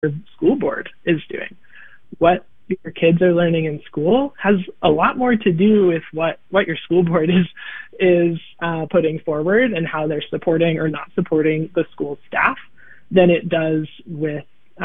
school board is doing. What your kids are learning in school has a lot more to do with what your school board is putting forward and how they're supporting or not supporting the school staff than it does with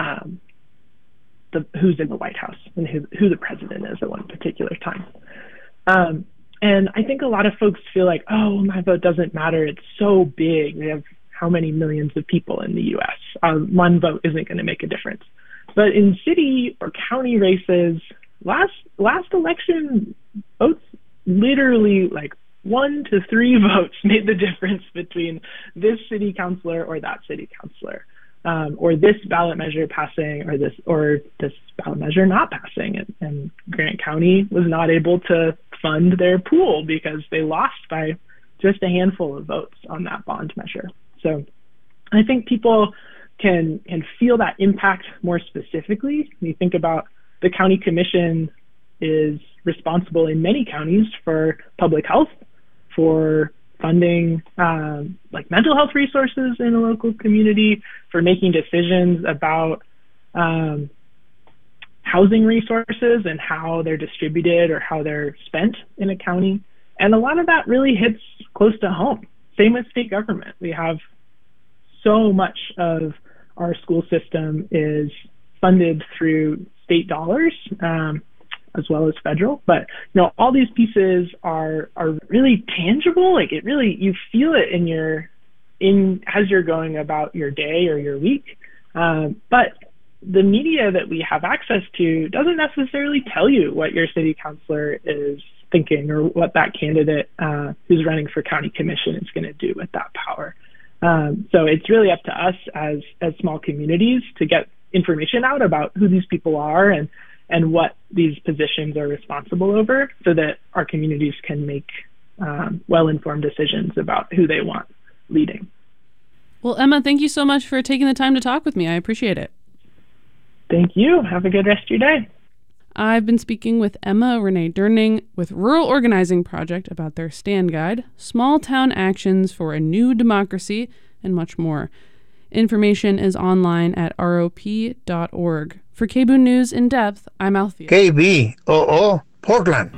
who's in the White House and who the president is at one particular time. And I think a lot of folks feel like, oh, my vote doesn't matter. It's so big. We have how many millions of people in the U.S. One vote isn't going to make a difference. But in city or county races, last election, votes literally like 1 to 3 votes made the difference between this city councilor or that city councilor, or this ballot measure passing or this ballot measure not passing. And Grant County was not able to fund their pool because they lost by just a handful of votes on that bond measure. So I think people can feel that impact more specifically. When you think about the county commission is responsible in many counties for public health, for funding like mental health resources in a local community, for making decisions about housing resources and how they're distributed or how they're spent in a county. And a lot of that really hits close to home. Same with state government. We have so much of our school system is funded through state dollars, as well as federal. But all these pieces are really tangible. Like it really, you feel it as you're going about your day or your week. But the media that we have access to doesn't necessarily tell you what your city councilor is thinking or what that candidate who's running for county commission is going to do with that power. So it's really up to us as small communities to get information out about who these people are and what these positions are responsible over, so that our communities can make well-informed decisions about who they want leading. Well, Emma, thank you so much for taking the time to talk with me. I appreciate it. Thank you. Have a good rest of your day. I've been speaking with Emma Renee Durning with Rural Organizing Project about their stand guide, Small Town Actions for a New Democracy, and much more. Information is online at rop.org. For KBOO News in Depth, I'm Althea. KBOO, Portland.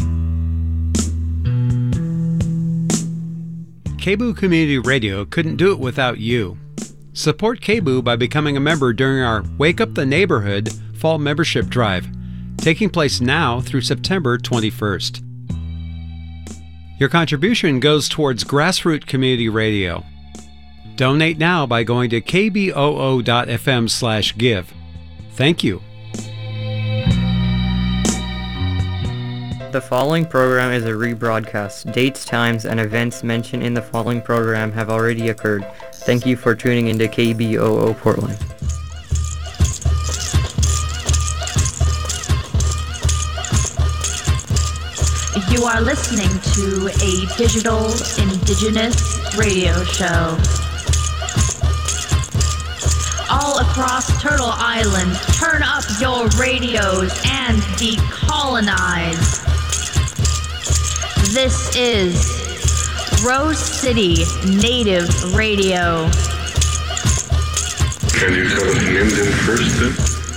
KBOO Community Radio couldn't do it without you. Support KBOO by becoming a member during our Wake Up the Neighborhood Fall Membership Drive, taking place now through September 21st. Your contribution goes towards grassroots community radio. Donate now by going to kboo.fm/give. Thank you. The following program is a rebroadcast. Dates, times, and events mentioned in the following program have already occurred. Thank you for tuning into KBOO Portland. You are listening to a digital indigenous radio show. All across Turtle Island, turn up your radios and decolonize. This is Rose City Native Radio. Can you tell us the Indian first then?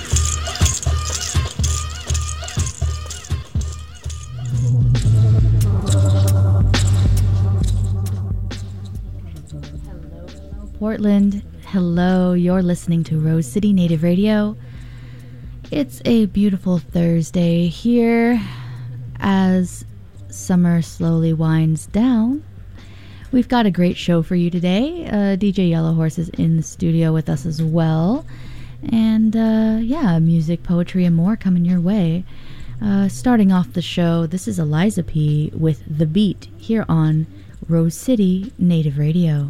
Portland, hello, you're listening to Rose City Native Radio. It's a beautiful Thursday here as summer slowly winds down. We've got a great show for you today. DJ Yellow Horse is in the studio with us as well. And music, poetry, and more coming your way. Starting off the show, this is Eliza P. with The Beat here on Rose City Native Radio.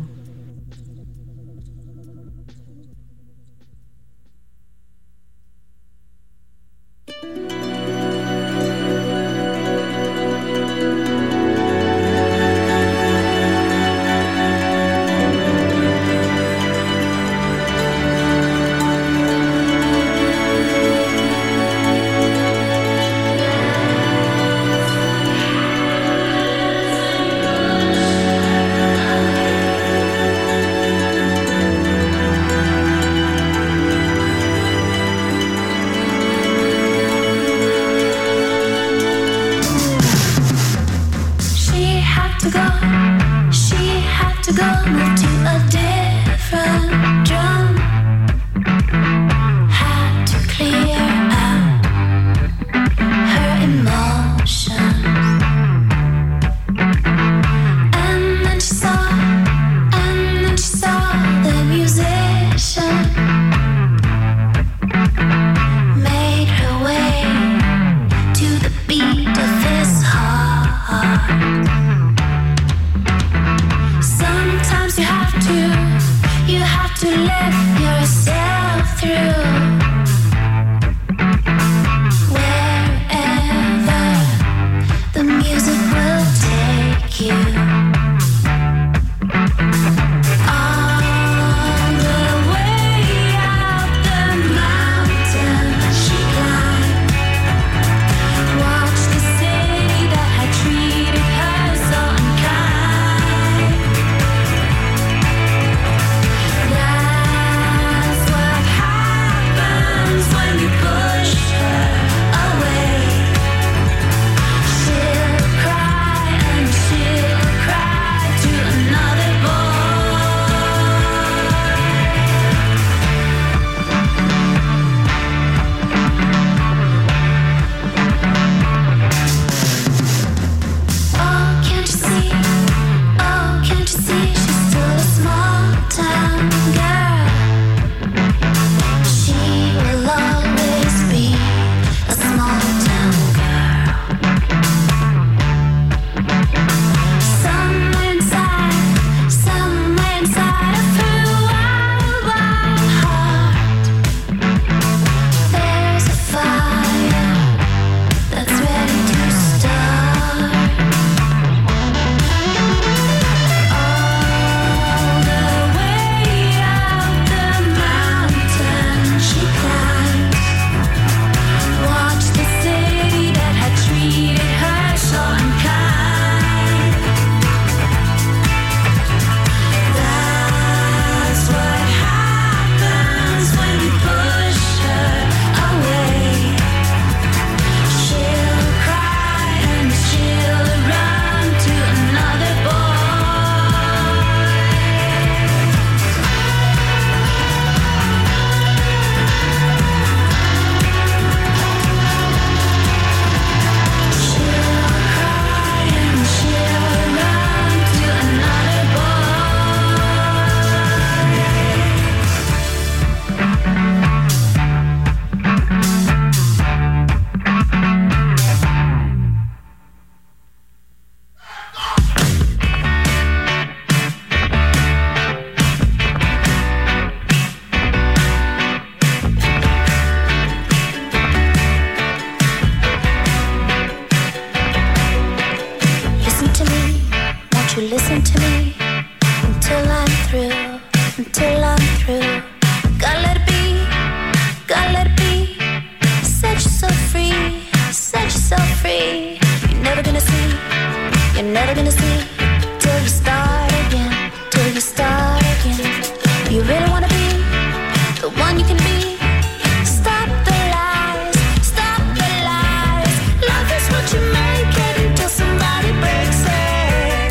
never gonna see till you start again, till you start again. You really wanna be the one you can be. Stop the lies, stop the lies. Love is what you make it until somebody breaks it.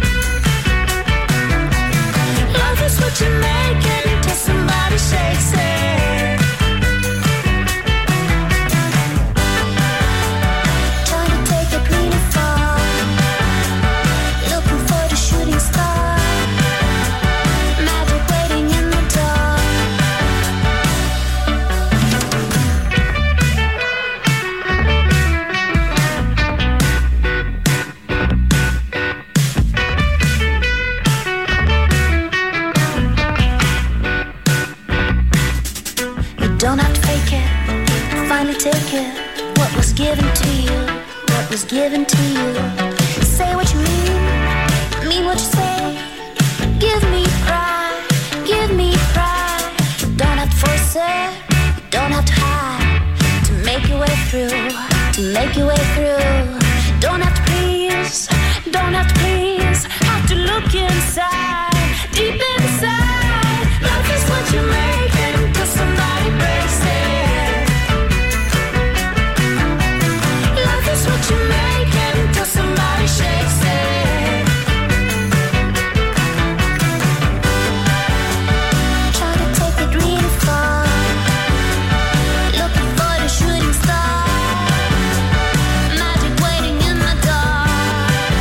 Love is what you make it until somebody shakes it. Take it, what was given to you, what was given to you. Say what you mean what you say. Give me pride, give me pride. Don't have to force it, don't have to hide. To make your way through, to make your way through. Don't have to please, don't have to please. Have to look inside, deep inside. Love is what you make it until somebody breaks it. That's what you make it until somebody shakes it. Try to take it really far, looking for the shooting star. Magic waiting in the dark.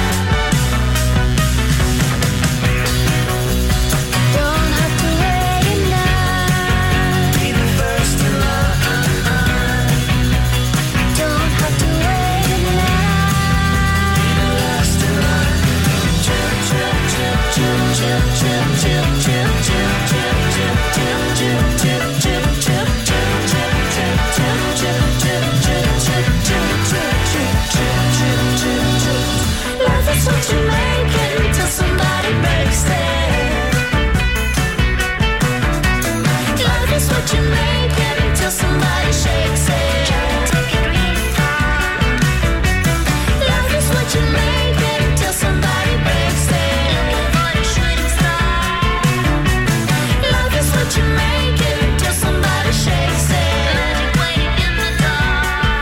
Don't have to wait enough. Be the first in line. Don't have to wait. Love is what you make it until somebody breaks it. Love is what you make it until somebody shakes it. Take it really far. Love is what you make it until somebody breaks it. Love is what you make it until somebody shakes it. Magic waiting in the dark.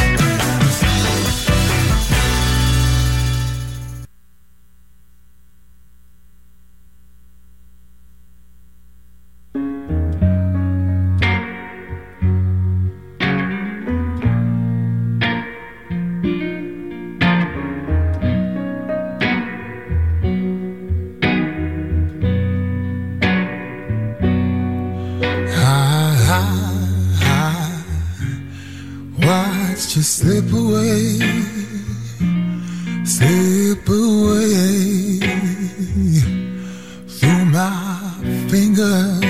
Watch you slip away through my fingers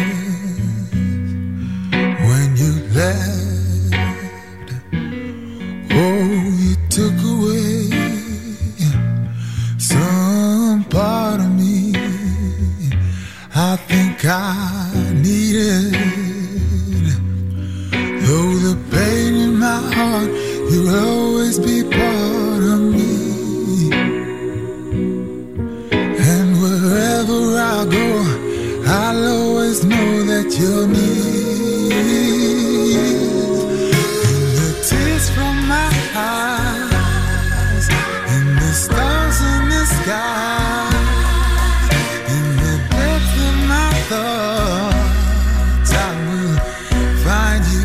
when you left. Oh, you took away some part of me I think I needed. Though the pain in my heart, you'll always be part of me. And wherever I go, I'll always know that you're near. In the tears from my eyes, in the stars in the sky, in the depth of my thoughts, I will find you.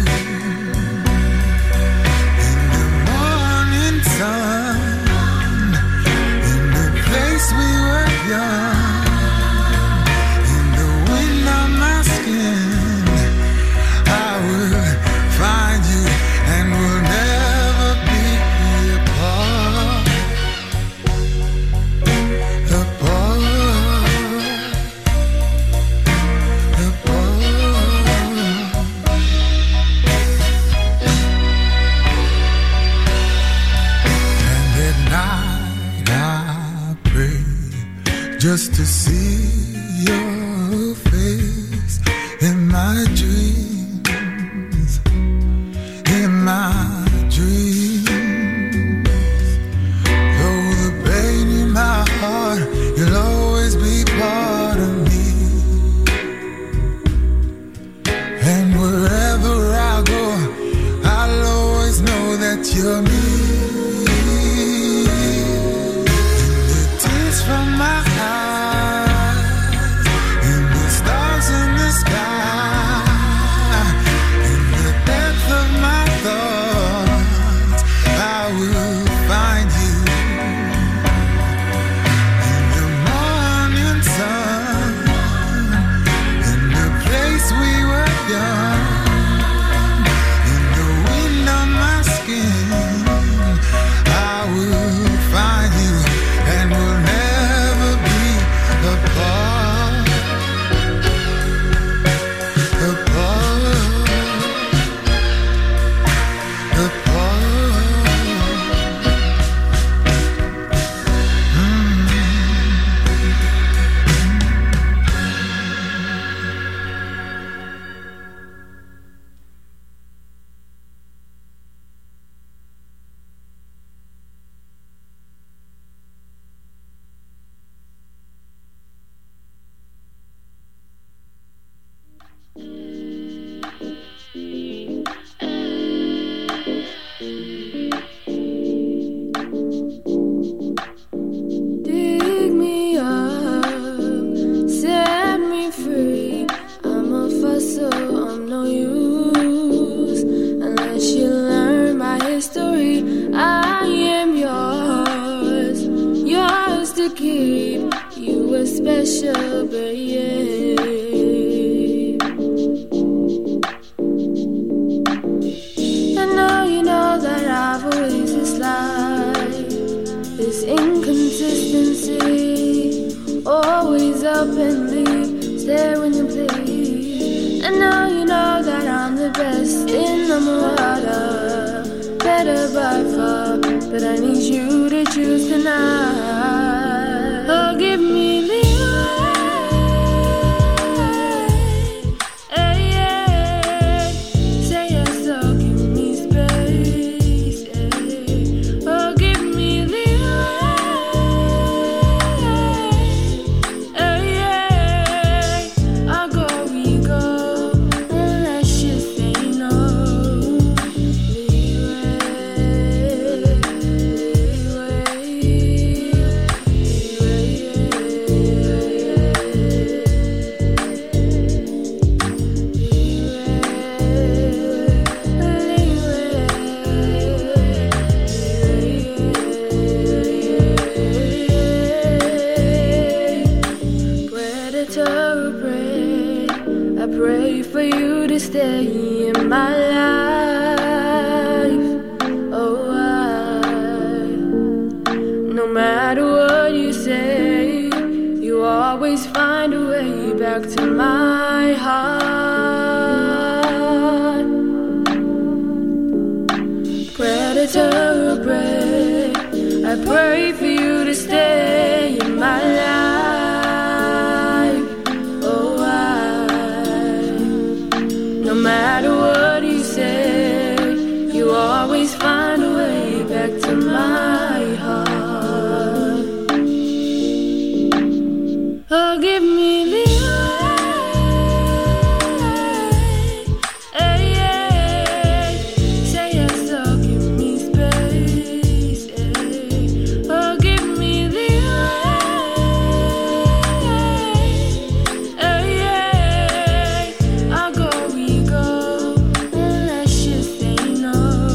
Sun, in the place we were young, in the wind on my skin, I will find you and we'll never be apart, apart, apart. Night I pray just to see your face in my dreams, in my dreams. Though the pain in my special, babe. And now you know that I've always disliked this inconsistency. Always up and leave, stare when you please. And now you know that I'm the best in the water, better by far, but I need you to choose tonight. Oh, give me leeway, hey, yeah. Say yes, so give me space, yeah. Oh, give me leeway, hey, yeah. I'll go, we go, unless you say no. I pray for you to stay in my life. Oh, no matter what you say, you always find a way back to my heart. Predator or prey, I pray for you to stay in my life. No matter what you say, you always find a way back to my heart. Oh, give me leeway, hey, yeah. Say yes, so give me space, yeah. Oh, give me leeway, hey, yeah. I'll go, we go, unless you say no.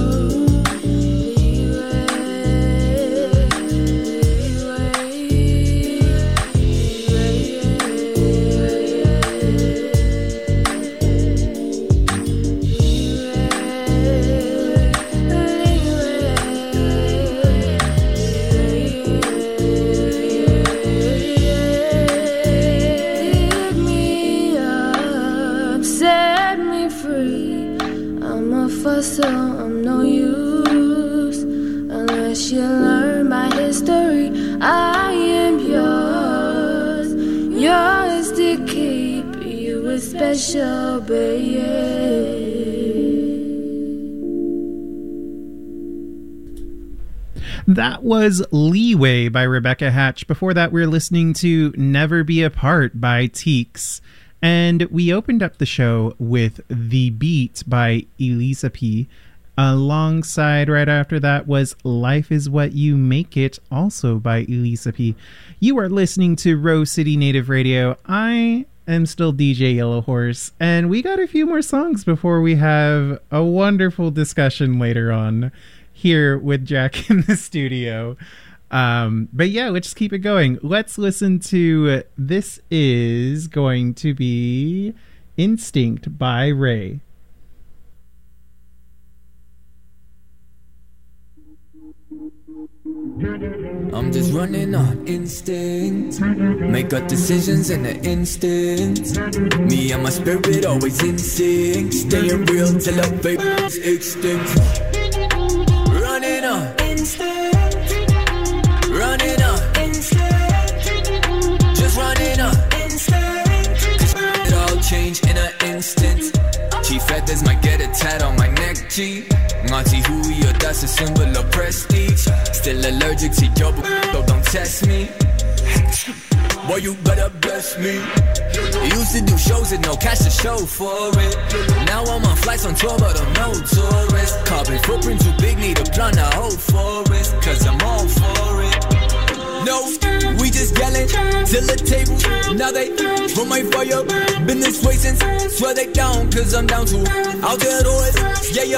Pick me up, set me free. I'm a fossil, I'm no use unless you learn my history. I am yours, yours to keep. You a special, babe. That was Leeway by Rebecca Hatch. Before that, we were listening to Never Be Apart by Teeks. And we opened up the show with The Beat by Elisa P. Alongside, right after that, was Life Is What You Make It, also by Elisa P. You are listening to Rose City Native Radio. I am still DJ Yellow Horse, and we got a few more songs before we have a wonderful discussion later on here with Jack in the studio. But yeah, let's just keep it going. Let's listen to, this is going to be Instinct by Ray. I'm just running on instinct. Make good decisions in an instant. Me and my spirit always in sync. Staying real till the vapor's extinct. Running on instinct. Running on instinct. Just running on instinct. Cause it all change in an instant. Chief feathers might get a tat on my neck, G. Ngati Huyo, that's a symbol of prestige. Still allergic to your so don't test me. Boy, you better bless me. Used to do shows and no cash to show for it. Now I'm on flights on tour, but I'm no tourist. Carbon footprint too big, need a plan to hold forest. Cause I'm all for it. No, we just yelling till the table. Now they from my fire. Been this way since swear they down, cause I'm down to out there always. Yeah, yeah.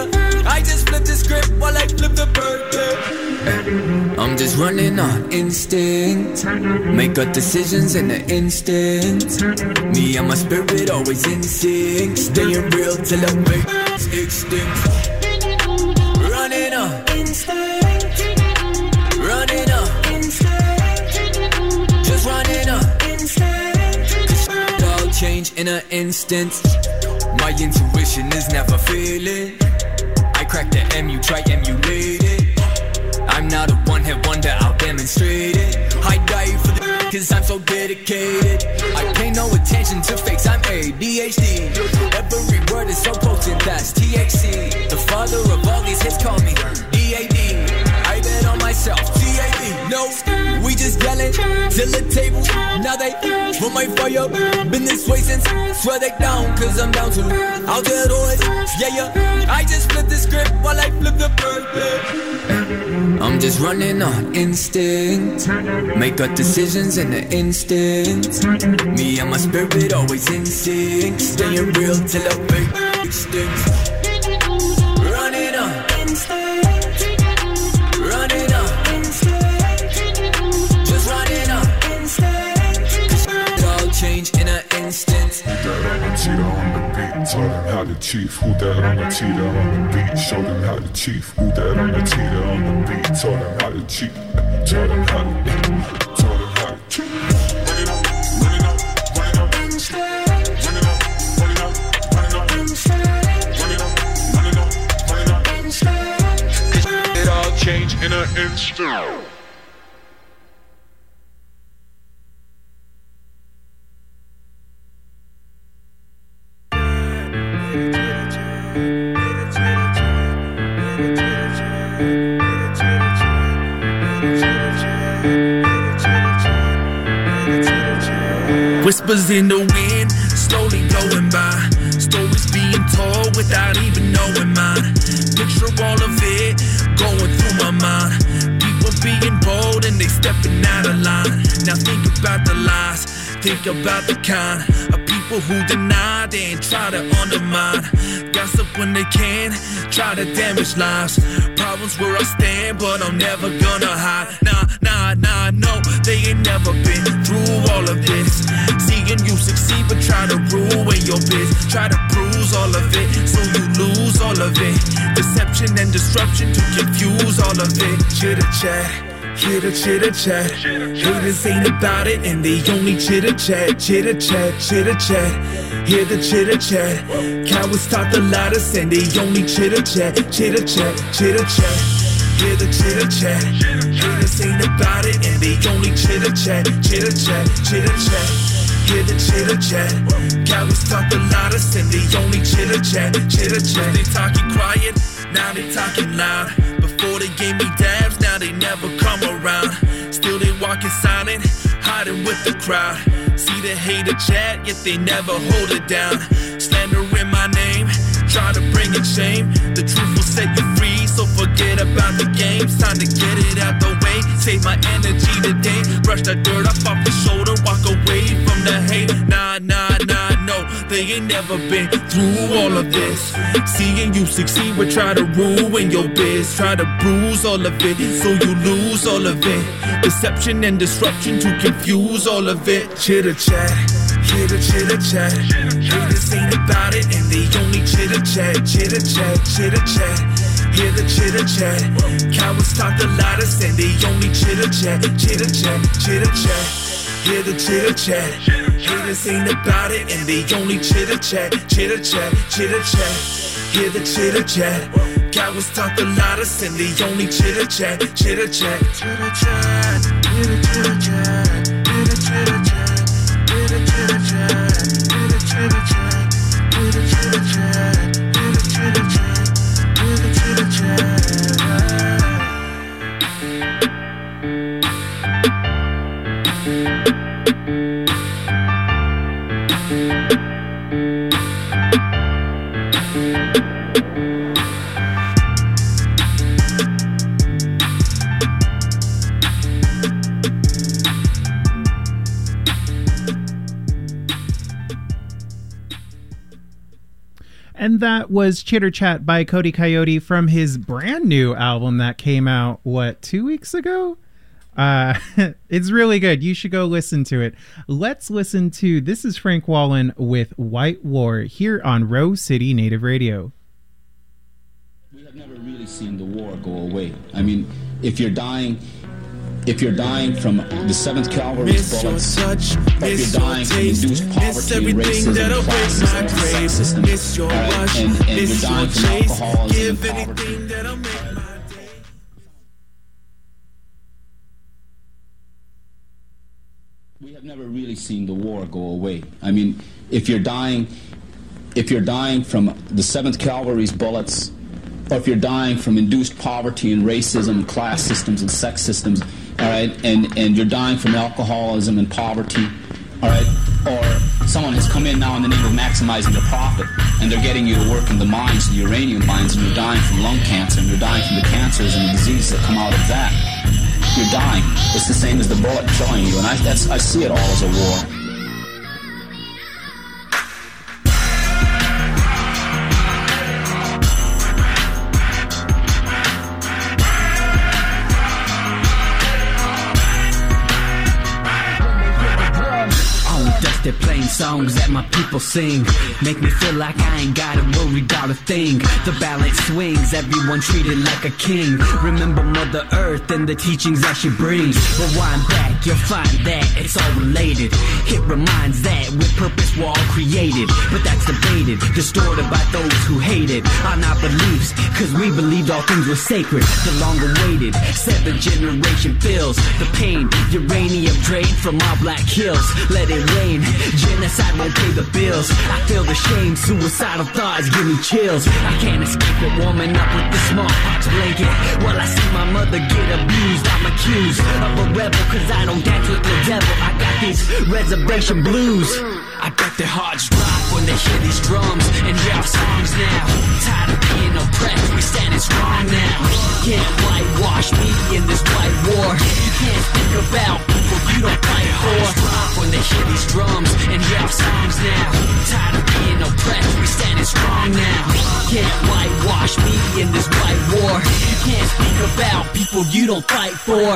I just flip the script while I flip the bird. I'm just running on instinct. Make good decisions in an instant. Me and my spirit always in sync. Staying real till the fate's extinct. Running on instinct. Running on instinct. Just running on instinct. Cause all change in an instant. My intuition is never failing. I crack the M, you try emulate it. I'm not a one-hit wonder, I'll demonstrate it. I die for the cause I'm so dedicated. I pay no attention to fakes, I'm ADHD. Every word is so potent, that's THC. The father of all these hits call me DAD. I bet on myself, TAD. No, we just yelling till the table. Now they put my fire. Been this way since swear they down, cause I'm down to out there always. Yeah. I just flip the script while I flip the bird. I'm just running on instinct. Make good decisions in an instant. Me and my spirit always in sync. Staying real till the fate extinct. Running on instinct. Running on instinct. Just running on instinct. Cause it all change in an instant. Who that on the cheetah on the beat? Taught him how to chief. Who that on the cheetah on the beat? Showed him how to chief. Who that on the cheetah on the beat? Taught him how to cheat. Taught him how to cheat. Running up, running up, running up, instinct. Running up, running up, running up, instinct. Running up, running up, running up, instinct. Cause it all change in an instant. Whispers in the wind, slowly going by. Stories being told without even knowing mine. Picture all of it going through my mind. People being bold and they stepping out of line. Now think about the lies, think about the kind of people who deny, they ain't try to undermine. Gossip when they can, try to damage lives. Problems where I stand, but I'm never gonna hide. Nah, no, they ain't never been through all of this. Seeing you succeed, but try to ruin your biz. Try to bruise all of it, so you lose all of it. Deception and disruption to confuse all of it. Chitter chat, hear the chitter chat. Haters ain't about it, and they only chitter chat. Chitter chat, chitter chat. Hear the chitter chat. Cowards talk the loudest, and they only chitter chat. Chitter chat, chitter chat. Hear the chitter chat. Haters ain't about it, and they only chitter chat. Chitter chat, chitter chat. Hear the chitter chat. Cowards talk the loudest, and they only chitter chat. Chitter chat. They talking quiet, now they talking loud. Before they gave me dabs, now they never come around. Still they walking silent, hiding with the crowd. See the hater chat, yet they never hold it down. Slandering my name, try to bring in shame. The truth will set you free, so forget about the games. Time to get it out the way, save my energy today. Brush the dirt off the shoulder, walk away from the hate. Nah, no, they ain't never been through all of this. Seeing you succeed will try to ruin your biz. Try to bruise all of it, so you lose all of it. Deception and disruption to confuse all of it. Chitter chat, hear the chitter chat. Haters ain't about it, and they only chitter chat. Chitter chat, chitter chat. Hear the chitter chat. Cowards talk the loudest, and they only chitter chat. Chitter chat, chitter chat. Hear the chitter chat. Haters ain't about it, and they only chitter chat. Chitter chat, chitter chat. Hear the chitter chat. Cowards talk the loudest, and they only chitter chat. Chitter chat, chitter chat. Hear the chitter chat. Hear the chitter chat. Hear the chitter chat. Hear the chitter chat. Hear the chitter chat. Hear the chitter chat. Hear the chitter chat. And that was Chitter Chat by Cody Coyote from his brand new album that came out, 2 weeks ago? It's really good. You should go listen to it. Let's listen to, this is Frank Wallen with White War here on Rose City Native Radio. We have never really seen the war go away. I mean, if you're dying from the 7th Cavalry's bullets, if you're dying from induced poverty and racism, classism, and sexism, and you're dying from alcoholism and poverty. We have never really seen the war go away. I mean, if you're dying from the 7th Cavalry's bullets, or if you're dying from induced poverty and racism, class systems and sex systems, all right, and you're dying from alcoholism and poverty, all right, or someone has come in now in the name of maximizing their profit, and they're getting you to work in the mines, the uranium mines, and you're dying from lung cancer, and you're dying from the cancers and the diseases that come out of that. You're dying. It's the same as the bullet killing you, and I see it all as a war. They're playing songs that my people sing. Make me feel like I ain't gotta worry about a thing. The balance swings, everyone treated like a king. Remember Mother Earth and the teachings that she brings. Rewind back, you'll find that it's all related. It reminds that with purpose we're all created. But that's debated, distorted by those who hate it on our beliefs, cause we believed all things were sacred. The longer waited, 7th generation feels the pain. Uranium drained from our black hills. Let it rain. Genocide won't pay the bills. I feel the shame, suicidal thoughts give me chills. I can't escape it, warming up with the smallpox blanket. While I see my mother get abused, I'm accused of a rebel, cause I don't dance with the devil. I got these reservation blues. I bet their hearts drop when they hear these drums and hear our songs now. Tired of being oppressed, we standing strong now. You can't whitewash me in this white war. You can't speak about people you don't fight for. Drop when they hear these drums and hear our songs now. Tired of being oppressed, we standing strong now. You can't whitewash me in this white war. You can't speak about people you don't fight for.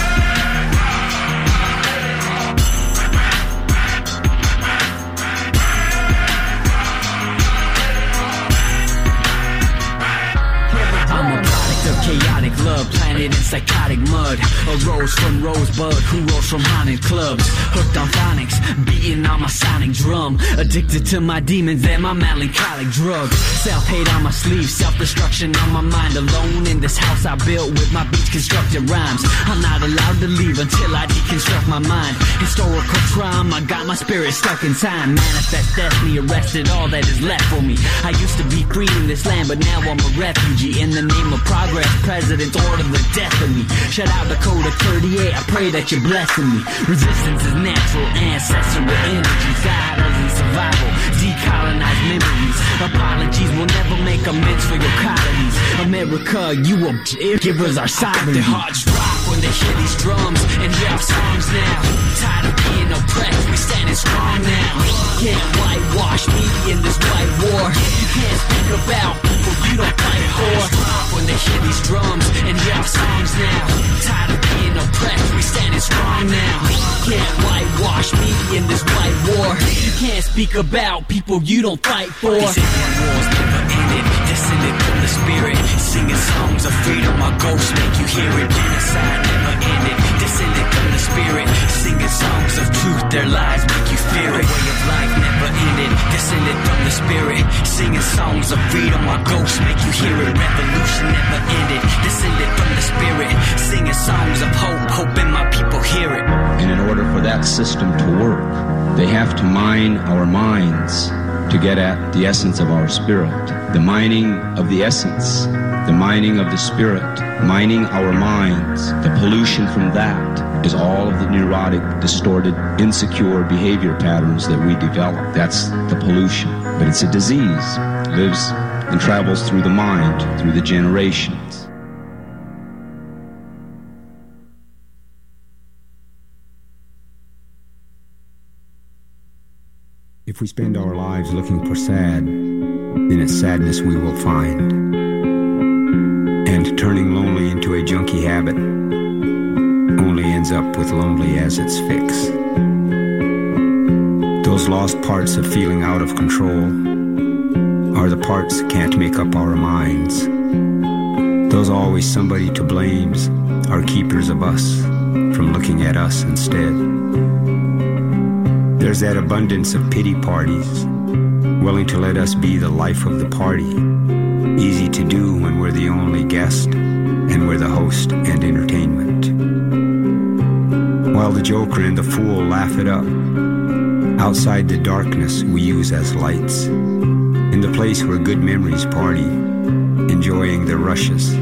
Chaotic love, planted in psychotic mud. A rose from Rosebud, who rose from haunted clubs. Hooked on phonics, beating on my sonic drum. Addicted to my demons and my melancholic drugs. Self-hate on my sleeve, self-destruction on my mind. Alone in this house I built with my beach constructed rhymes. I'm not allowed to leave until I deconstruct my mind. Historical trauma got my spirit stuck in time. Manifest destiny arrested all that is left for me. I used to be free in this land, but now I'm a refugee. In the name of progress, presidents order the death of me. Shout out Dakota 38, I pray that you're blessing me. Resistance is natural, ancestral energy. Guide us in survival, decolonize memories. Apologies will never make amends for your colonies. America, you will give us our sovereignty. Their hearts drop when they hear these drums and hear our songs now. Tired of being oppressed, we standing strong now. You can't whitewash me in this white war. You can't speak about people you don't fight for. Drop when they hear these drums and hear our songs now. Tired of being oppressed, we standing strong now. You can't whitewash me in this white war. You can't speak about people you don't fight for. These Indian wars never ended, descended from the spirit. Singing songs of freedom, our ghosts make you hear it. Genocide never ended, descended from the spirit. Singing songs of truth, their lies make you fear it. Way of life never ended, descended from the spirit. Singing songs of freedom, our ghosts make you hear it. Revolution never ended, descended from the spirit. Singing songs of hope, hoping my people hear it. And in order for that system to work, they have to mine our minds to get at the essence of our spirit. The mining of the essence, the mining of the spirit, mining our minds, the pollution from that is all of the neurotic, distorted, insecure behavior patterns that we develop. That's the pollution. But it's a disease. It lives and travels through the mind, through the generations. If we spend our lives looking for sad, in its sadness we will find. And turning lonely into a junkie habit only ends up with lonely as its fix. Those lost parts of feeling out of control are the parts that can't make up our minds. Those always somebody to blames are keepers of us from looking at us instead. There's that abundance of pity parties, willing to let us be the life of the party. Easy to do when we're the only guest and we're the host and entertainment. While the joker and the fool laugh it up, outside the darkness we use as lights, in the place where good memories party, enjoying the rushes.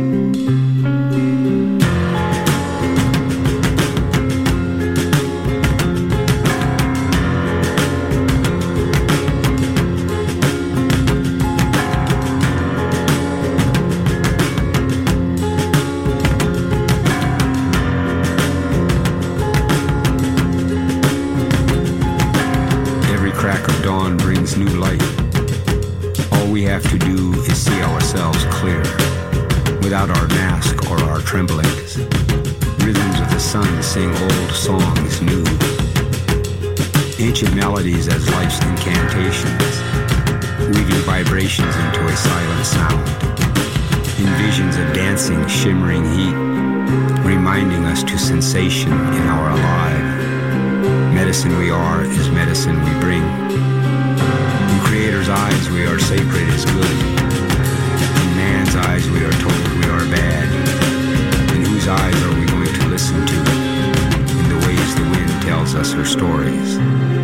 As life's incantations, weaving vibrations into a silent sound, in visions of dancing, shimmering heat, reminding us to sensation in our alive. Medicine we are is medicine we bring. In Creator's eyes we are sacred as good. In man's eyes we are told we are bad. In whose eyes are we going to listen to? In the ways the wind tells us her stories.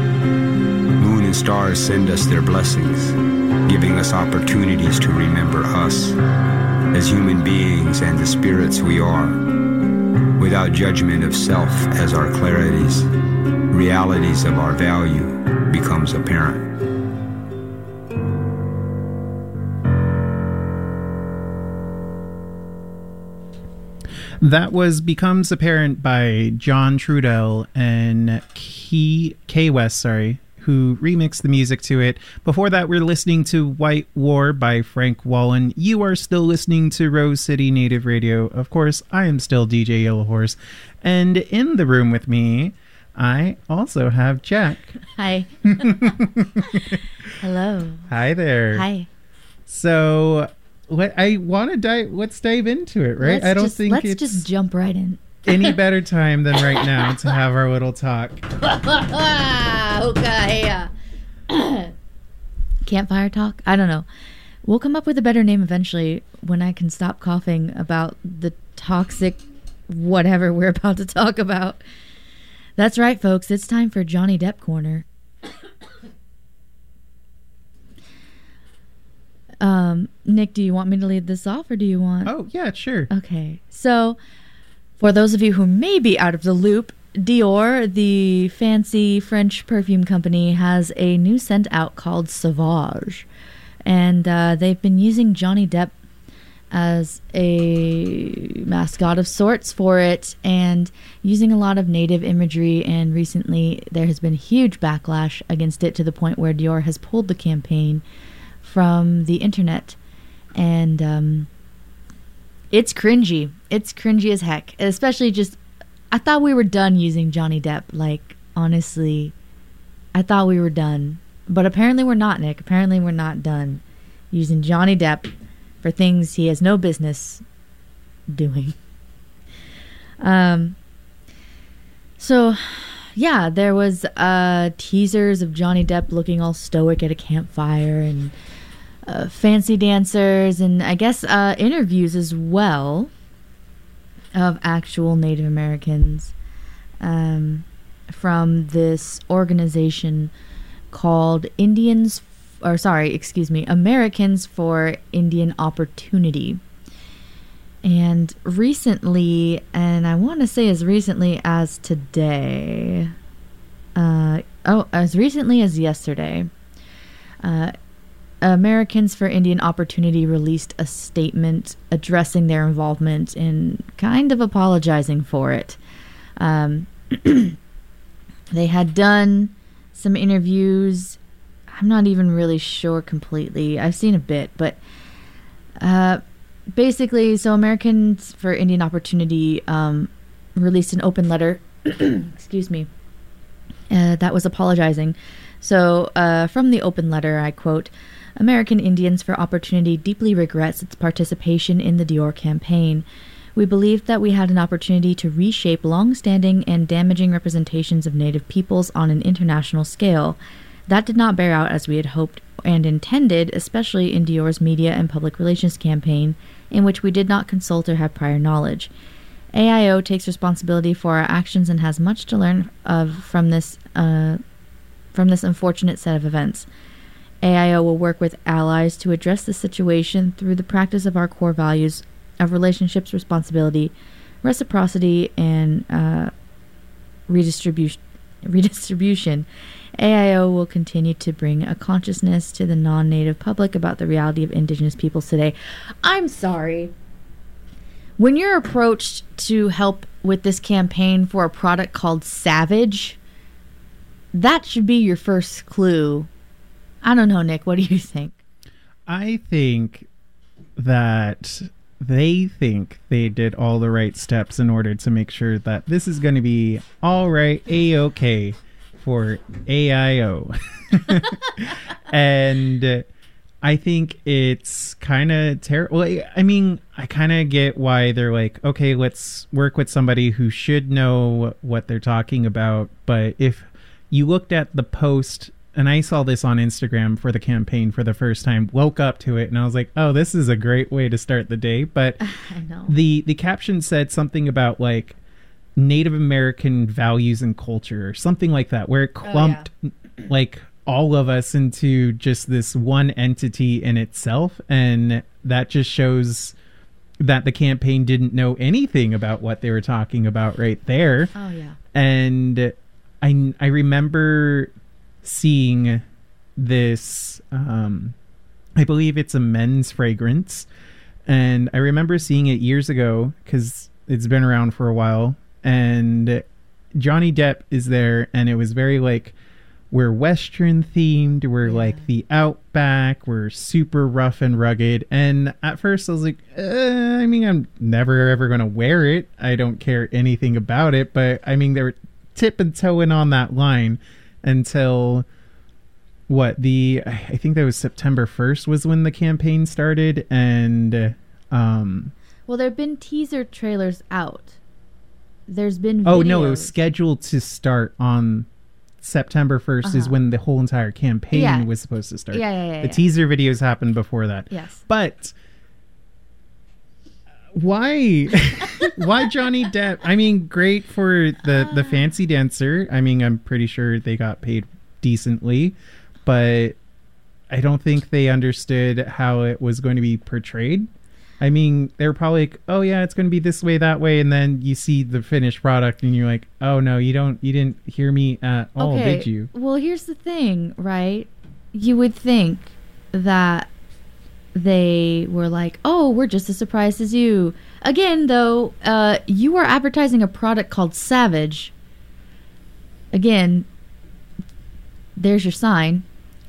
Stars send us their blessings, giving us opportunities to remember us as human beings and the spirits we are, without judgment of self as our clarities, realities of our value becomes apparent. That was Becomes Apparent by John Trudell and K West, who remixed the music to it. Before that, we're listening to White War by Frank Wallen. You are still listening to Rose City Native Radio. Of course, I am still DJ Yellow Horse. And in the room with me, I also have Jack. Hi. Hello. Hi there. Hi. So, let's dive into it, right? Let's just jump right in. Any better time than right now to have our little talk. Okay. Campfire talk? I don't know. We'll come up with a better name eventually when I can stop coughing about the toxic whatever we're about to talk about. That's right, folks. It's time for Johnny Depp Corner. Nick, do you want me to lead this off or do you want... Oh, yeah, sure. Okay. So... for those of you who may be out of the loop, Dior, the fancy French perfume company, has a new scent out called Sauvage. And they've been using Johnny Depp as a mascot of sorts for it and using a lot of native imagery. And recently there has been huge backlash against it to the point where Dior has pulled the campaign from the internet. And it's cringy. It's cringy as heck. Especially just, I thought we were done using Johnny Depp. Like, honestly, I thought we were done. But apparently we're not, Nick. Apparently we're not done using Johnny Depp for things he has no business doing. So, yeah, there was teasers of Johnny Depp looking all stoic at a campfire and fancy dancers and I guess interviews as well of actual Native Americans from this organization called Americans for Indian Opportunity. And recently, and I want to say as recently as today, as recently as yesterday, Americans for Indian Opportunity released a statement addressing their involvement and kind of apologizing for it. They had done some interviews I'm not even really sure completely. I've seen a bit, but basically, so Americans for Indian Opportunity released an open letter, excuse me, that was apologizing. So from the open letter, I quote, American Indians for Opportunity deeply regrets its participation in the Dior campaign. We believed that we had an opportunity to reshape long-standing and damaging representations of Native peoples on an international scale. That did not bear out as we had hoped and intended, especially in Dior's media and public relations campaign, in which we did not consult or have prior knowledge. AIO takes responsibility for our actions and has much to learn from this unfortunate set of events. AIO will work with allies to address the situation through the practice of our core values of relationships, responsibility, reciprocity, and redistribution. AIO will continue to bring a consciousness to the non-native public about the reality of indigenous peoples today. I'm sorry. When you're approached to help with this campaign for a product called Savage, that should be your first clue. I don't know, Nick. What do you think? I think that they think they did all the right steps in order to make sure that this is going to be all right, A-OK for AIO. And I think it's kind of terrible. I mean, I kind of get why they're like, okay, let's work with somebody who should know what they're talking about. But if you looked at the post, and I saw this on Instagram for the campaign for the first time, woke up to it, and I was like, oh, this is a great way to start the day. But I know. The caption said something about like Native American values and culture or something like that, where it clumped like all of us into just this one entity in itself. And that just shows that the campaign didn't know anything about what they were talking about right there. Oh, yeah. And I remember seeing this, I believe it's a men's fragrance, and I remember seeing it years ago because it's been around for a while, and Johnny Depp is there, and it was very like, we're Western themed, we're like the Outback, we're super rough and rugged. And at first I was like, I mean, I'm never ever gonna wear it, I don't care anything about it, but I mean, they were tip and toeing on that line until I think that was September 1st was when the campaign started. And well, there have been teaser trailers out. There's been videos. Oh no, it was scheduled to start on September 1st is when the whole entire campaign was supposed to start. The teaser videos happened before that. Yes. But why Johnny Depp? I mean, great for the fancy dancer. I mean, I'm pretty sure they got paid decently, but I don't think they understood how it was going to be portrayed. I mean, they were probably like, oh yeah, it's going to be this way, that way, and then you see the finished product and you're like, oh no, you didn't hear me at all, did you? Well, here's the thing, right? You would think that they were like, oh, we're just as surprised as you. Again, though, you are advertising a product called Savage. Again, there's your sign.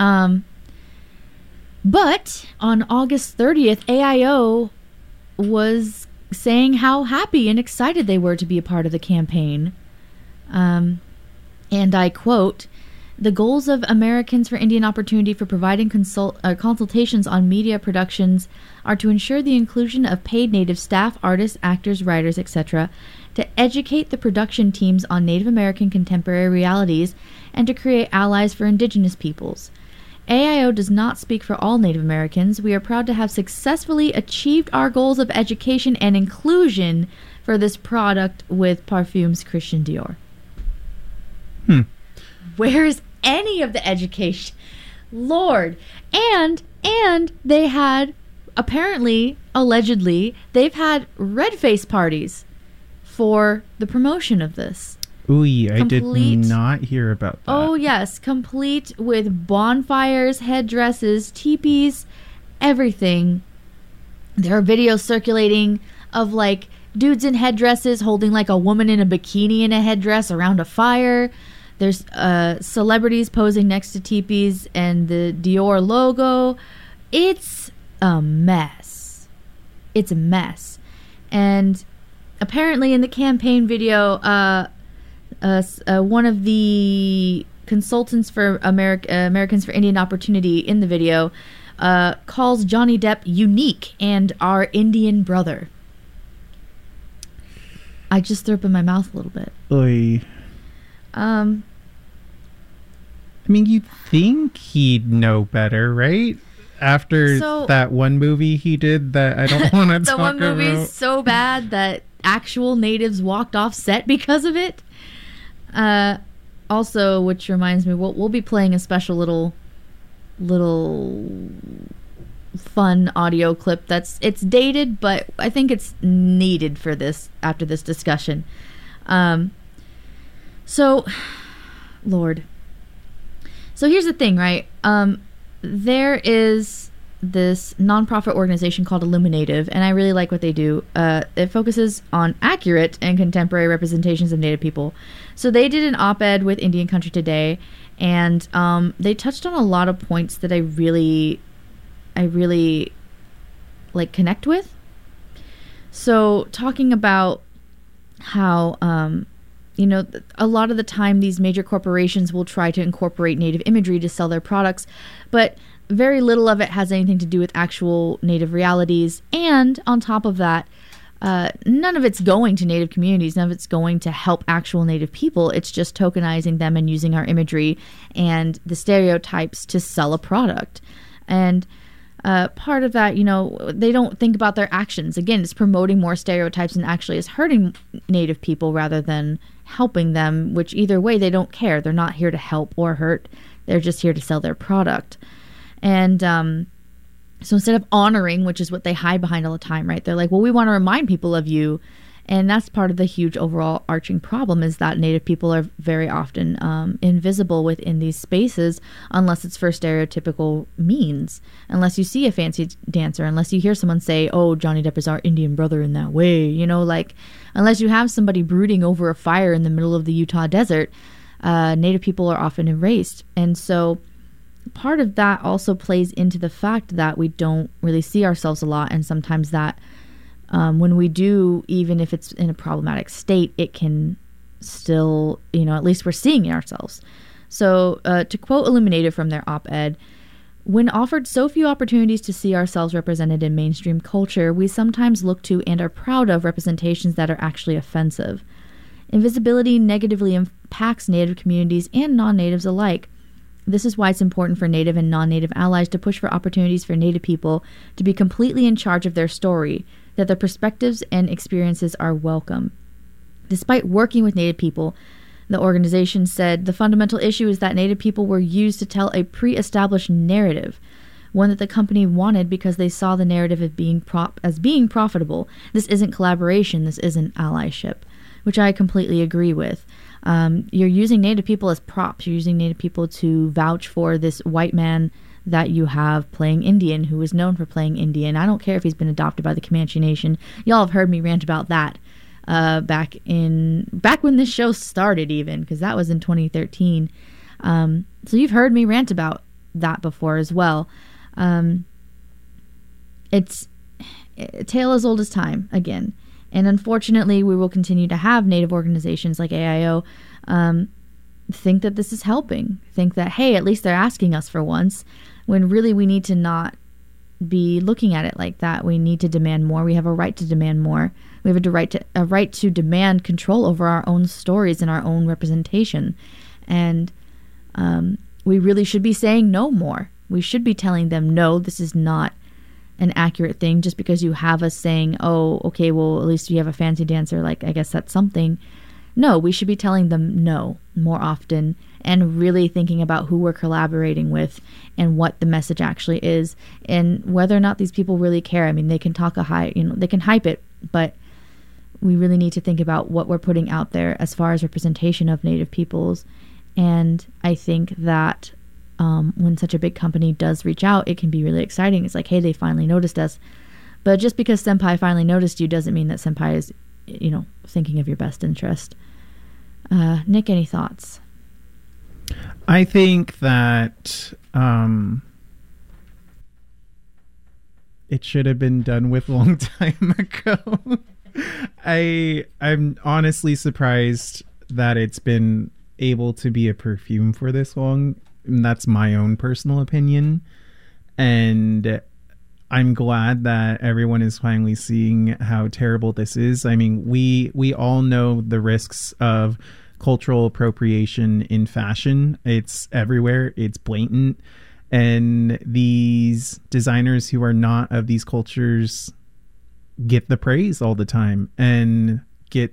But on August 30th, AIO was saying how happy and excited they were to be a part of the campaign. And I quote, the goals of Americans for Indian Opportunity for providing consultations on media productions are to ensure the inclusion of paid Native staff, artists, actors, writers, etc., to educate the production teams on Native American contemporary realities, and to create allies for Indigenous peoples. AIO does not speak for all Native Americans. We are proud to have successfully achieved our goals of education and inclusion for this product with Parfums Christian Dior. Where's any of the education? Lord. And they had, apparently, allegedly, they've had red face parties for the promotion of this. Ooh, I did not hear about that. Oh, yes. Complete with bonfires, headdresses, teepees, everything. There are videos circulating of, like, dudes in headdresses holding, like, a woman in a bikini in a headdress around a fire. There's celebrities posing next to teepees and the Dior logo. It's a mess. It's a mess. And apparently in the campaign video, one of the consultants for Americans for Indian Opportunity in the video calls Johnny Depp unique and our Indian brother. I just threw up in my mouth a little bit. Oy. I mean, you'd think he'd know better, right? After that one movie he did that I don't want to talk about. The one movie is so bad that actual natives walked off set because of it. Also, which reminds me, we'll be playing a special little fun audio clip it's dated, but I think it's needed for this after this discussion. So Lord. So here's the thing, right? There is this nonprofit organization called Illuminative, and I really like what they do. It focuses on accurate and contemporary representations of Native people. So they did an op-ed with Indian Country Today, and they touched on a lot of points that I really like connect with. So talking about how a lot of the time these major corporations will try to incorporate Native imagery to sell their products, but very little of it has anything to do with actual Native realities. And on top of that, none of it's going to Native communities. None of it's going to help actual Native people. It's just tokenizing them and using our imagery and the stereotypes to sell a product. And part of that, they don't think about their actions. Again, it's promoting more stereotypes and actually is hurting Native people rather than helping them, which either way, they don't care. They're not here to help or hurt. They're just here to sell their product. And so instead of honoring, which is what they hide behind all the time, right? They're like, well, we want to remind people of you. And that's part of the huge overall arching problem, is that Native people are very often invisible within these spaces unless it's for stereotypical means. Unless you see a fancy dancer, unless you hear someone say, oh, Johnny Depp is our Indian brother in that way, unless you have somebody brooding over a fire in the middle of the Utah desert, Native people are often erased. And so part of that also plays into the fact that we don't really see ourselves a lot, and sometimes that when we do, even if it's in a problematic state, it can still, at least we're seeing it ourselves. So to quote Illuminative from their op-ed, when offered so few opportunities to see ourselves represented in mainstream culture, we sometimes look to and are proud of representations that are actually offensive. Invisibility negatively impacts Native communities and non-Natives alike. This is why it's important for Native and non-Native allies to push for opportunities for Native people to be completely in charge of their story, that their perspectives and experiences are welcome. Despite working with Native people, the organization said the fundamental issue is that Native people were used to tell a pre-established narrative, one that the company wanted because they saw the narrative as being profitable. This isn't collaboration, this isn't allyship, which I completely agree with. You're using Native people as props. You're using Native people to vouch for this white man that you have playing Indian, who is known for playing Indian. I don't care if he's been adopted by the Comanche Nation. Y'all have heard me rant about that back when this show started, even, because that was in 2013. So you've heard me rant about that before as well. It's a tale as old as time, again. And unfortunately, we will continue to have Native organizations like AIO think that this is helping. Think that, hey, at least they're asking us for once, when really we need to not be looking at it like that. We need to demand more. We have a right to demand more. We have a right to demand control over our own stories and our own representation. And we really should be saying no more. We should be telling them, no, this is not an accurate thing. Just because you have us saying, oh, okay, well, at least you have a fancy dancer, like, I guess that's something. No, we should be telling them no more often, and really thinking about who we're collaborating with and what the message actually is, and whether or not these people really care. I mean, they can talk they can hype it, but we really need to think about what we're putting out there as far as representation of Native peoples. And I think that when such a big company does reach out, it can be really exciting. It's like, hey, they finally noticed us. But just because Senpai finally noticed you doesn't mean that Senpai is, thinking of your best interest. Nick, any thoughts? I think that it should have been done with a long time ago. I'm honestly surprised that it's been able to be a perfume for this long. And that's my own personal opinion. And I'm glad that everyone is finally seeing how terrible this is. I mean, we all know the risks of cultural appropriation in fashion. It's everywhere. It's blatant. And these designers who are not of these cultures get the praise all the time and get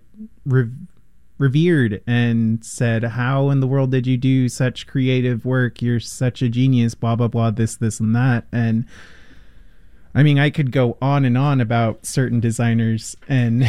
revered and said, how in the world did you do such creative work? You're such a genius, blah, blah, blah, this, and that. And I mean, I could go on and on about certain designers and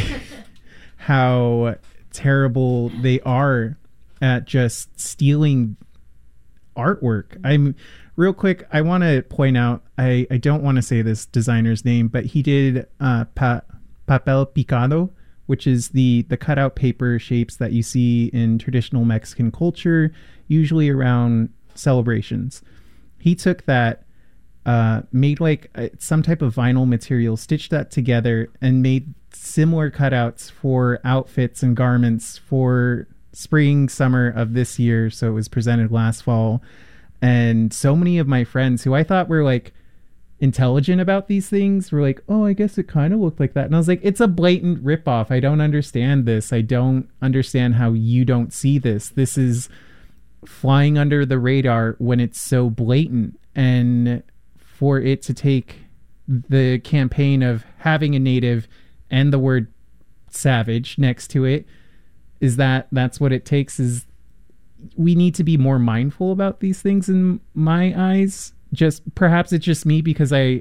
how terrible they are at just stealing artwork. Real quick, I want to point out, I don't want to say this designer's name, but he did papel picado, which is the cutout paper shapes that you see in traditional Mexican culture, usually around celebrations. He took that, made like some type of vinyl material, stitched that together, and made similar cutouts for outfits and garments for spring, summer of this year. So it was presented last fall. And so many of my friends who I thought were like intelligent about these things were like, oh, I guess it kind of looked like that. And I was like, it's a blatant ripoff. I don't understand this. I don't understand how you don't see this. This is flying under the radar when it's so blatant. And for it to take the campaign of having a native and the word savage next to it, that's what it takes. Is we need to be more mindful about these things in my eyes. Just perhaps it's just me because I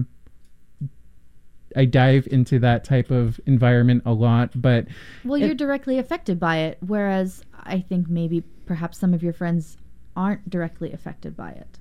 dive into that type of environment a lot, but you're directly affected by it, whereas I think maybe perhaps some of your friends aren't directly affected by it.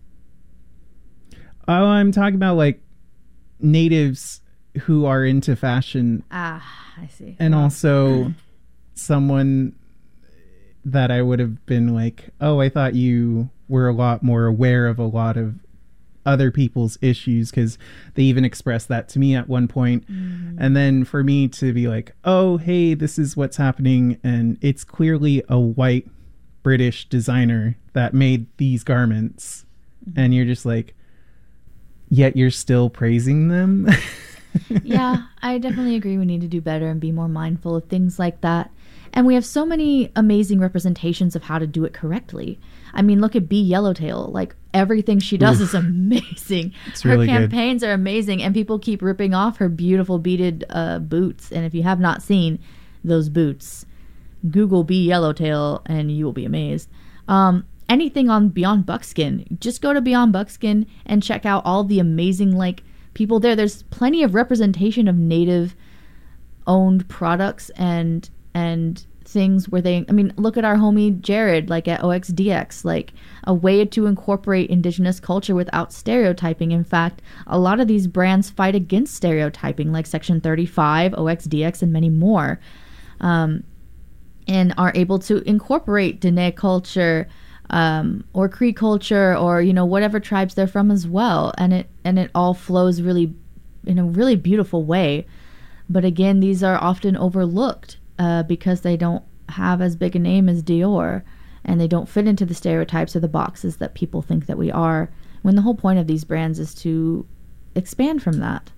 Oh, I'm talking about like natives who are into fashion. I see. And also someone that I would have been like, oh, I thought you were a lot more aware of a lot of other people's issues, because they even expressed that to me at one point. And then for me to be like, oh, hey, this is what's happening, and it's clearly a white British designer that made these garments, and you're just like, yet you're still praising them. Yeah, I definitely agree. We need to do better and be more mindful of things like that. And we have so many amazing representations of how to do it correctly. I mean, look at Bee Yellowtail. Like, everything she does is amazing. It's really her campaigns are amazing, and people keep ripping off her beautiful beaded boots. And if you have not seen those boots, Google Bee Yellowtail and you will be amazed. Anything on Beyond Buckskin, just go to Beyond Buckskin and check out all the amazing people there. There's plenty of representation of native owned products and things where look at our homie Jared, at OXDX, a way to incorporate indigenous culture without stereotyping. In fact, a lot of these brands fight against stereotyping, like Section 35, OXDX, and many more, and are able to incorporate Dene culture, or Cree culture, or whatever tribes they're from as well, and it all flows really in a really beautiful way. But again, these are often overlooked because they don't have as big a name as Dior, and they don't fit into the stereotypes or the boxes that people think that we are, when the whole point of these brands is to expand from that.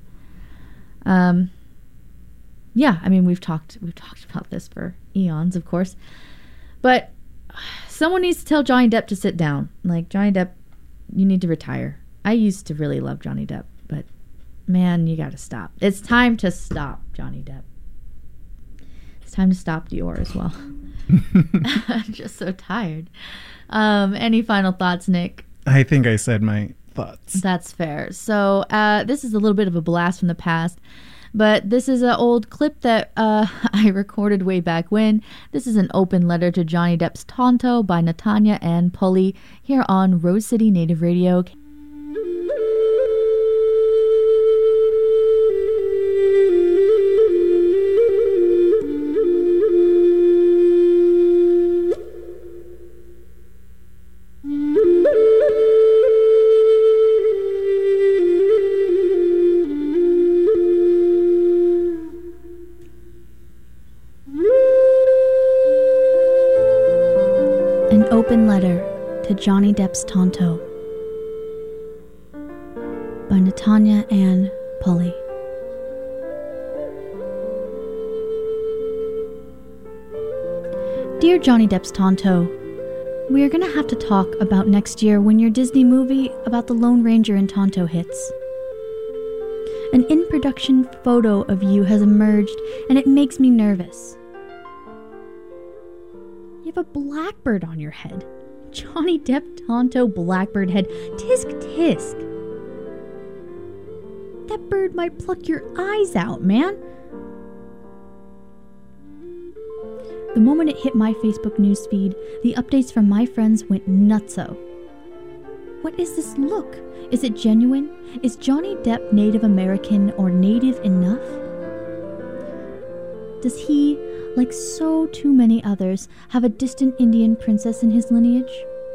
We've talked about this for eons, of course, but someone needs to tell Johnny Depp to sit down. Johnny Depp, you need to retire. I used to really love Johnny Depp, but man, you gotta stop. It's time to stop, Johnny Depp. It's time to stop Dior as well. I'm just so tired. Any final thoughts, Nick? I think I said my thoughts. That's fair. So this is a little bit of a blast from the past, but this is an old clip that I recorded way back when. This is an open letter to Johnny Depp's Tonto by Natanya and Pulley here on Rose City Native Radio. Open Letter to Johnny Depp's Tonto by Natanya Ann Pulley. Dear Johnny Depp's Tonto, we are going to have to talk about next year when your Disney movie about the Lone Ranger in Tonto hits. An in-production photo of you has emerged, and it makes me nervous. You have a blackbird on your head. Johnny Depp Tonto blackbird head. Tisk tisk. That bird might pluck your eyes out, man. The moment it hit my Facebook newsfeed, the updates from my friends went nutso. What is this look? Is it genuine? Is Johnny Depp Native American or native enough? Does he, like so too many others, have a distant Indian princess in his lineage?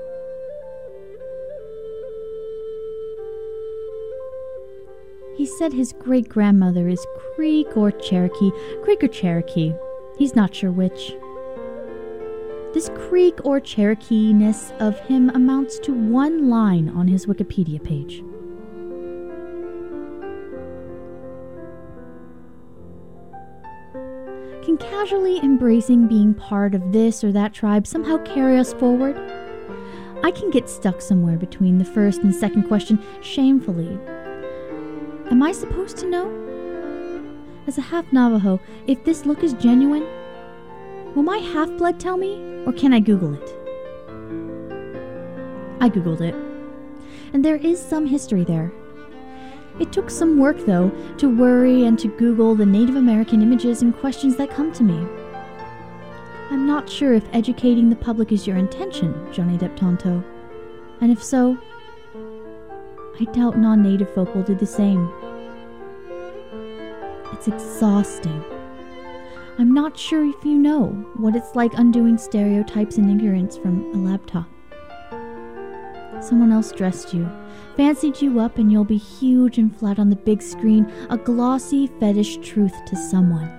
He said his great-grandmother is Creek or Cherokee. Creek or Cherokee. He's not sure which. This Creek or Cherokee-ness of him amounts to one line on his Wikipedia page. Can casually embracing being part of this or that tribe somehow carry us forward? I can get stuck somewhere between the first and second question shamefully. Am I supposed to know? As a half Navajo, if this look is genuine, will my half-blood tell me, or can I Google it? I Googled it, and there is some history there. It took some work, though, to worry and to Google the Native American images and questions that come to me. I'm not sure if educating the public is your intention, Johnny Depp Tonto, and if so, I doubt non-native folk will do the same. It's exhausting. I'm not sure if you know what it's like undoing stereotypes and ignorance from a laptop. Someone else dressed you, fancied you up, and you'll be huge and flat on the big screen, a glossy fetish truth to someone.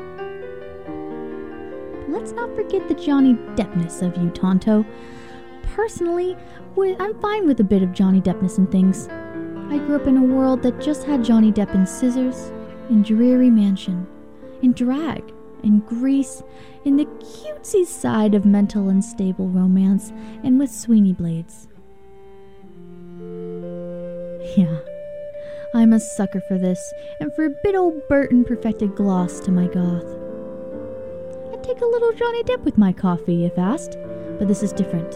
But let's not forget the Johnny Deppness of you, Tonto. Personally, I'm fine with a bit of Johnny Deppness in things. I grew up in a world that just had Johnny Depp in Scissors, in Dreary Mansion, in drag, in Grease, in the cutesy side of mental unstable romance, and with Sweeney Blades. Yeah, I'm a sucker for this, and for a bit old Burton perfected gloss to my goth. I'd take a little Johnny Depp with my coffee, if asked, but this is different.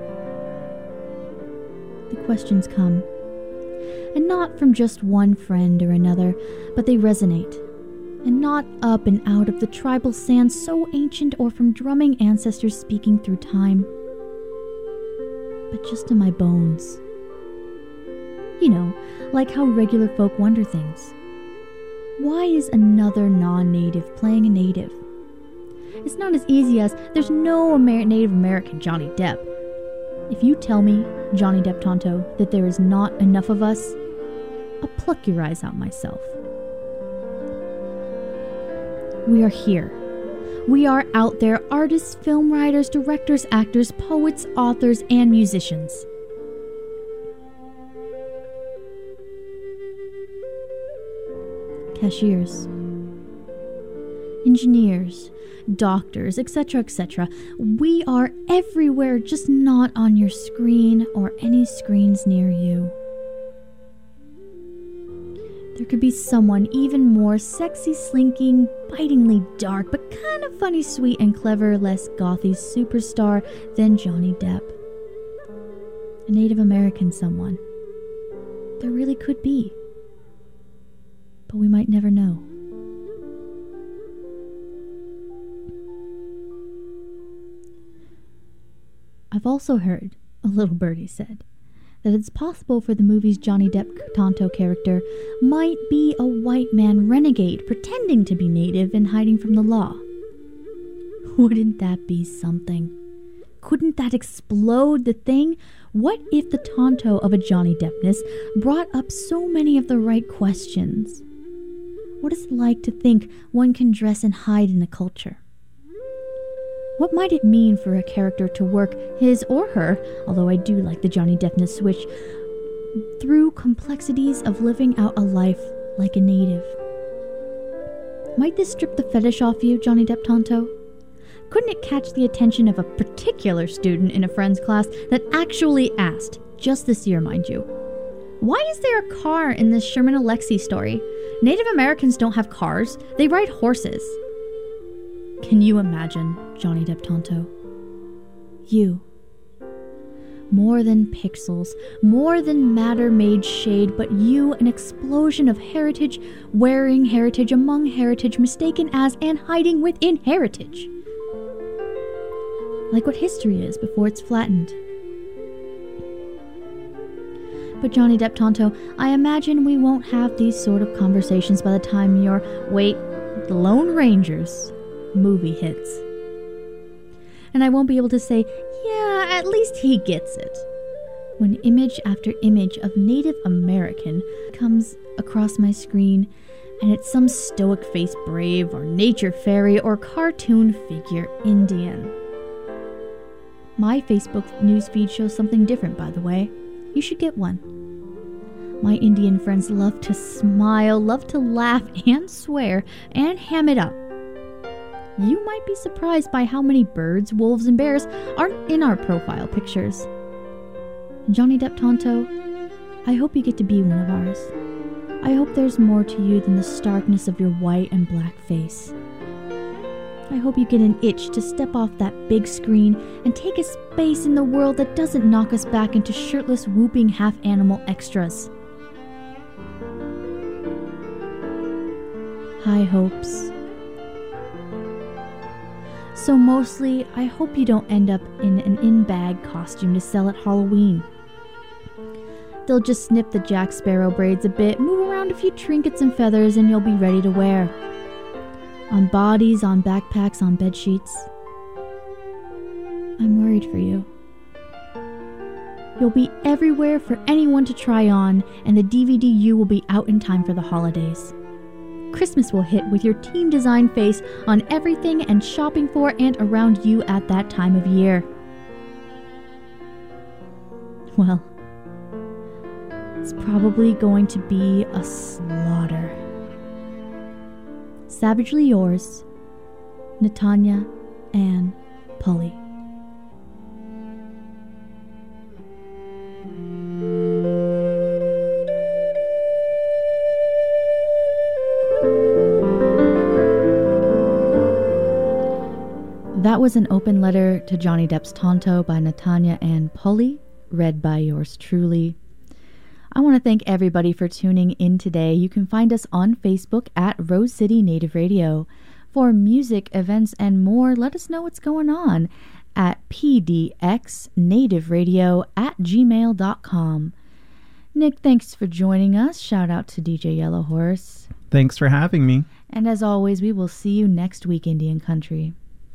The questions come, and not from just one friend or another, but they resonate, and not up and out of the tribal sand so ancient or from drumming ancestors speaking through time, but just in my bones. You know, like how regular folk wonder things. Why is another non-native playing a native? It's not as easy as there's no Native American Johnny Depp. If you tell me, Johnny Depp Tonto, that there is not enough of us, I'll pluck your eyes out myself. We are here. We are out there, artists, film writers, directors, actors, poets, authors, and musicians. Cashiers, engineers, doctors, etc., etc. We are everywhere, just not on your screen or any screens near you. There could be someone even more sexy, slinking, bitingly dark, but kind of funny, sweet, and clever, less gothy superstar than Johnny Depp. A Native American someone. There really could be. But we might never know. I've also heard, a little birdie said, that it's possible for the movie's Johnny Depp Tonto character might be a white man renegade pretending to be native and hiding from the law. Wouldn't that be something? Couldn't that explode the thing? What if the Tonto of a Johnny Deppness brought up so many of the right questions? What is it like to think one can dress and hide in a culture? What might it mean for a character to work his or her, although I do like the Johnny Deppness switch, through complexities of living out a life like a native? Might this strip the fetish off you, Johnny Depp Tonto? Couldn't it catch the attention of a particular student in a friend's class that actually asked, just this year mind you, why is there a car in this Sherman Alexie story? Native Americans don't have cars, they ride horses. Can you imagine, Johnny Depp Tonto? You. More than pixels, more than matter made shade, but you, an explosion of heritage, wearing heritage among heritage, mistaken as and hiding within heritage. Like what history is before it's flattened. But Johnny Depp Tonto, I imagine we won't have these sort of conversations by the time your, The Lone Rangers movie hits. And I won't be able to say, yeah, at least he gets it, when image after image of Native American comes across my screen, and it's some stoic-faced brave or nature fairy or cartoon figure Indian. My Facebook newsfeed shows something different, by the way. You should get one. My Indian friends love to smile, love to laugh and swear and ham it up. You might be surprised by how many birds, wolves, and bears aren't in our profile pictures. Johnny Depp Tonto, I hope you get to be one of ours. I hope there's more to you than the starkness of your white and black face. I hope you get an itch to step off that big screen and take a space in the world that doesn't knock us back into shirtless, whooping half-animal extras. High hopes. So mostly, I hope you don't end up in an in-bag costume to sell at Halloween. They'll just snip the Jack Sparrow braids a bit, move around a few trinkets and feathers, and you'll be ready to wear. On bodies, on backpacks, on bedsheets. I'm worried for you. You'll be everywhere for anyone to try on, and the DVD-U will be out in time for the holidays. Christmas will hit with your team design face on everything and shopping for and around you at that time of year. Well, it's probably going to be a slaughter. Savagely yours, Natanya Ann Pulley. That was an open letter to Johnny Depp's Tonto by Natanya Ann Pulley, read by yours truly. I want to thank everybody for tuning in today. You can find us on Facebook at Rose City Native Radio. For music, events, and more, let us know what's going on at pdxnativeradio@gmail.com. Nick, thanks for joining us. Shout out to DJ Yellow Horse. Thanks for having me. And as always, we will see you next week, Indian Country.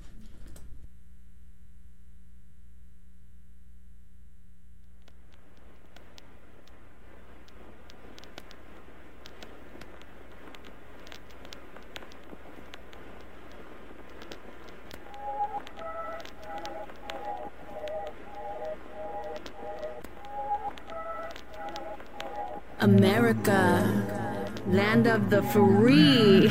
America, land of the free.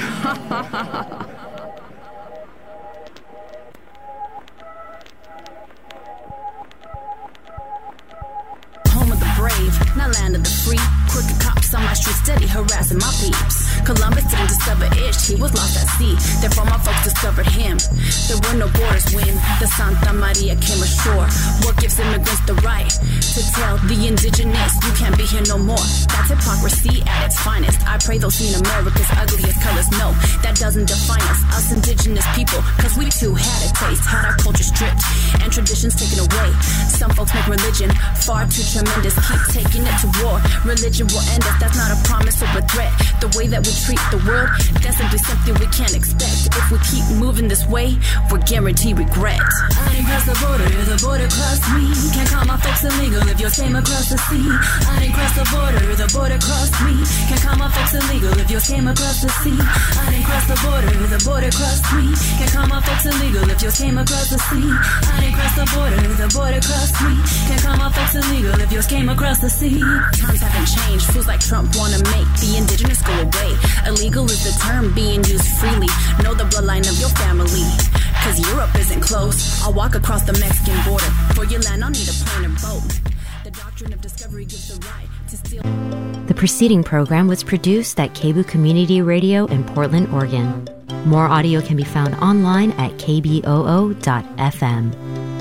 Home of the brave, not land of the free. Crooked cops on my street, steady harassing my peeps. Columbus didn't discover Ish, he was lost at sea. Therefore my folks discovered him. There were no borders when the Santa Maria came ashore. What gives immigrants the right to tell the indigenous you can't be here no more? That's hypocrisy at its finest. I pray those seen America's ugliest colors. No, that doesn't define us indigenous people. Cause we too had a taste, had our culture stripped and traditions taken away. Some folks make religion far too tremendous. Keep taking it to war. Religion will end us, that's not a promise or a threat. The way that we treat the world, that's simply something we can't expect. If we keep moving this way, we're guaranteed regret. I didn't cross the border crossed me. Can't call my folks illegal if yours came across the sea. I didn't cross the border crossed me. Can't call my folks illegal if yours came across the sea. I didn't cross the border crossed me. Can't call my folks illegal if yours came across the sea. I didn't cross the border crossed me. Can't call my folks illegal if yours came across the sea. Times haven't changed, fools like Trump wanna make the indigenous go away. Illegal is the term being used freely. Know the bloodline of your family, cause Europe isn't close. I'll walk across the Mexican border. For your land I'll need a plane or boat. The doctrine of discovery gives the right to steal. The preceding program was produced at KBOO Community Radio in Portland, Oregon. More audio can be found online at kboo.fm.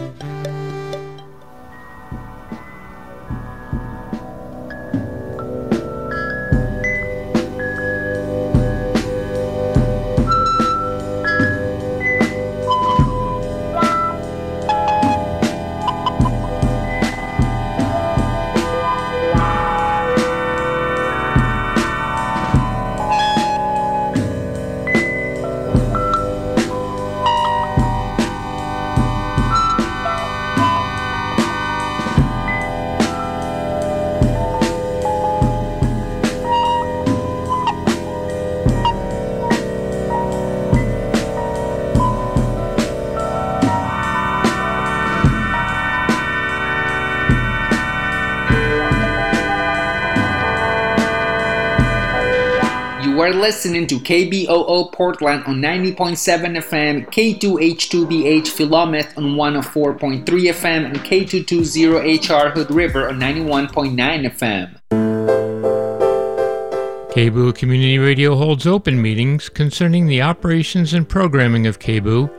We're listening to KBOO Portland on 90.7 FM, K2H2BH Philomath on 104.3 FM, and K220HR Hood River on 91.9 FM. KBOO Community Radio holds open meetings concerning the operations and programming of KBOO